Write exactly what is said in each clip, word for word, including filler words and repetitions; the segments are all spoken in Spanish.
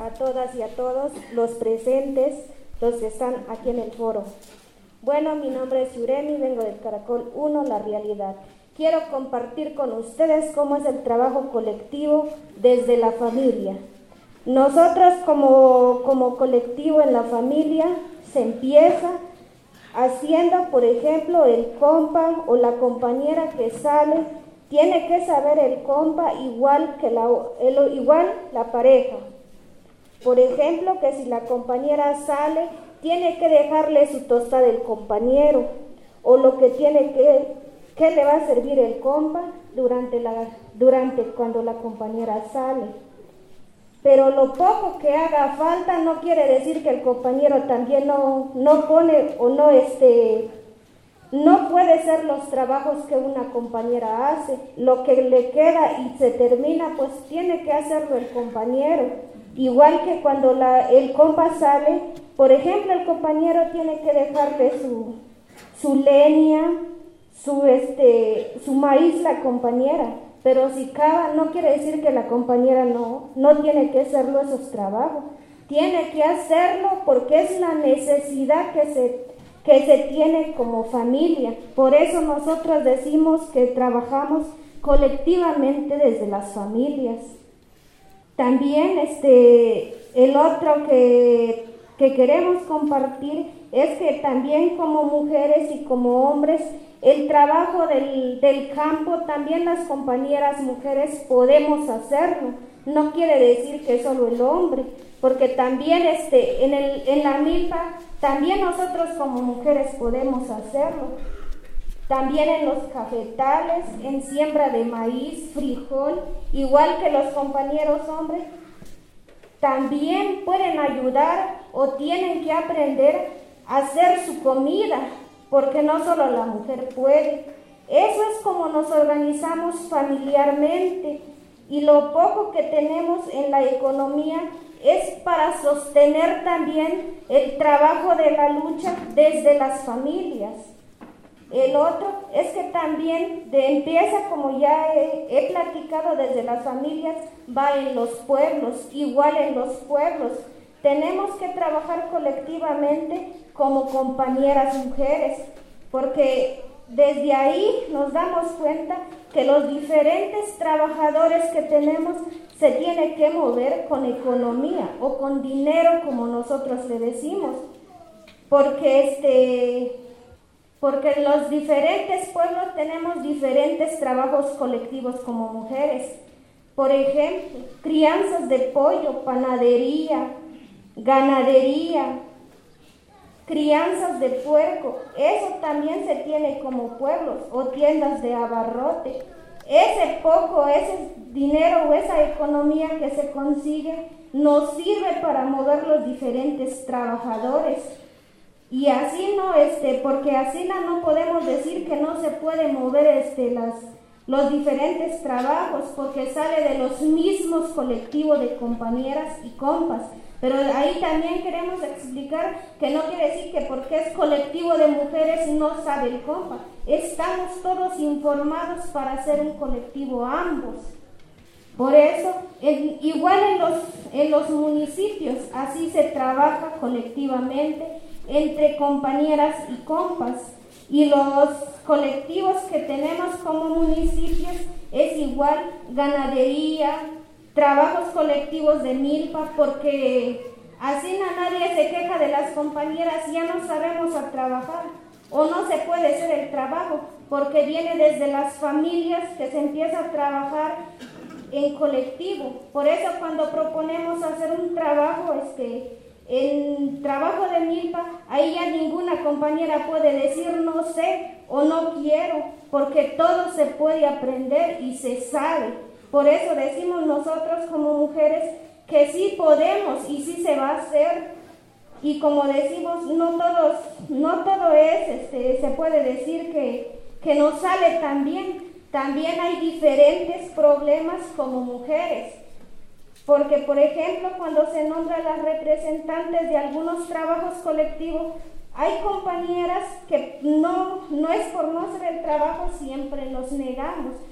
a todas y a todos los presentes, los que están aquí en el foro. Bueno, mi nombre es Yuremi, vengo del Caracol uno, La Realidad. Quiero compartir con ustedes cómo es el trabajo colectivo desde la familia. Nosotros como, como colectivo en la familia se empieza haciendo, por ejemplo, el compa o la compañera que sale, tiene que saber el compa igual que la, el, igual la pareja. Por ejemplo, que si la compañera sale, tiene que dejarle su tostada del compañero, o lo que tiene que, que le va a servir el compa durante, la, durante cuando la compañera sale. Pero lo poco que haga falta no quiere decir que el compañero también no, no pone o no este, no puede ser los trabajos que una compañera hace. Lo que le queda y se termina, pues tiene que hacerlo el compañero. Igual que cuando la, el compa sale, por ejemplo, el compañero tiene que dejarle su, su leña, su, este, su maíz la compañera. Pero si cava, no quiere decir que la compañera no, no tiene que hacerlo esos trabajos. Tiene que hacerlo porque es la necesidad que se, que se tiene como familia. Por eso nosotros decimos que trabajamos colectivamente desde las familias. También este, el otro que, que queremos compartir es que también como mujeres y como hombres, el trabajo del, del campo, también las compañeras mujeres podemos hacerlo. No quiere decir que solo el hombre, porque también este, en, el, en la milpa, también nosotros como mujeres podemos hacerlo. También en los cafetales, en siembra de maíz, frijol, igual que los compañeros hombres, también pueden ayudar o tienen que aprender a hacer su comida, porque no solo la mujer puede. Eso es como nos organizamos familiarmente, y lo poco que tenemos en la economía es para sostener también el trabajo de la lucha desde las familias. El otro es que también de empieza, como ya he, he platicado, desde las familias, va en los pueblos, igual en los pueblos. Tenemos que trabajar colectivamente como compañeras mujeres, porque desde ahí nos damos cuenta que los diferentes trabajadores que tenemos se tienen que mover con economía o con dinero, como nosotros le decimos, porque este... porque en los diferentes pueblos tenemos diferentes trabajos colectivos como mujeres. Por ejemplo, crianzas de pollo, panadería, ganadería, crianzas de puerco. Eso también se tiene como pueblos o tiendas de abarrote. Ese poco, ese dinero o esa economía que se consigue nos sirve para mover los diferentes trabajadores. Y así no, este, porque así no, no podemos decir que no se puede mover este, las, los diferentes trabajos, porque sale de los mismos colectivos de compañeras y compas. Pero ahí también queremos explicar que no quiere decir que porque es colectivo de mujeres no sabe el compa. Estamos todos informados para hacer un colectivo ambos. Por eso, en, igual en los, en los municipios, así se trabaja colectivamente entre compañeras y compas, y los colectivos que tenemos como municipios es igual ganadería, trabajos colectivos de milpa, porque así no, nadie se queja de las compañeras, ya no sabemos a trabajar o no se puede hacer el trabajo, porque viene desde las familias que se empieza a trabajar en colectivo. Por eso cuando proponemos hacer un trabajo este en trabajo de milpa, ahí ya ninguna compañera puede decir no sé o no quiero, porque todo se puede aprender y se sabe. Por eso decimos nosotros como mujeres que sí podemos y sí se va a hacer. Y como decimos, no todos, no todo es, este, se puede decir que, que nos sale tan bien. También hay diferentes problemas como mujeres. Porque, por ejemplo, cuando se nombran las representantes de algunos trabajos colectivos, hay compañeras que no, no es por no hacer el trabajo, siempre nos negamos.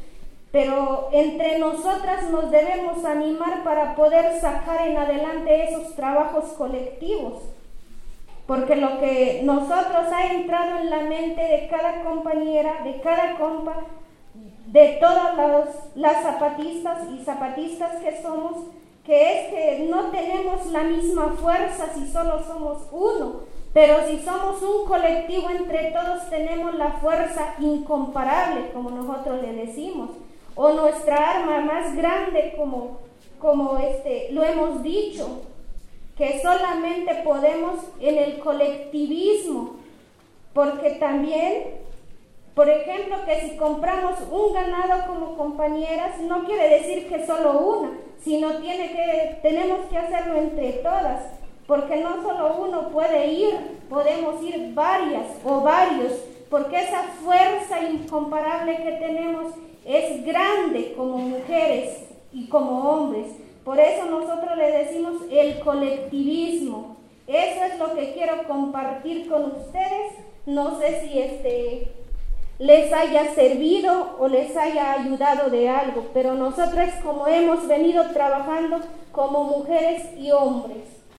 pero entre nosotras nos debemos animar para poder sacar en adelante esos trabajos colectivos, porque lo que nosotros ha entrado en la mente de cada compañera, de cada compa, de todas las, las zapatistas y zapatistas que somos, que es que no tenemos la misma fuerza si solo somos uno, pero si somos un colectivo entre todos tenemos la fuerza incomparable, como nosotros le decimos, o nuestra arma más grande, como, como este, lo hemos dicho, que solamente podemos en el colectivismo, porque también, por ejemplo, que si compramos un ganado como compañeras, no quiere decir que solo una, sino tiene que, tenemos que hacerlo entre todas, porque no solo uno puede ir, podemos ir varias o varios, porque esa fuerza incomparable que tenemos es grande como mujeres y como hombres. Por eso nosotros le decimos el colectivismo. Eso es lo que quiero compartir con ustedes. No sé si este les haya servido o les haya ayudado de algo, pero nosotras como hemos venido trabajando como mujeres y hombres.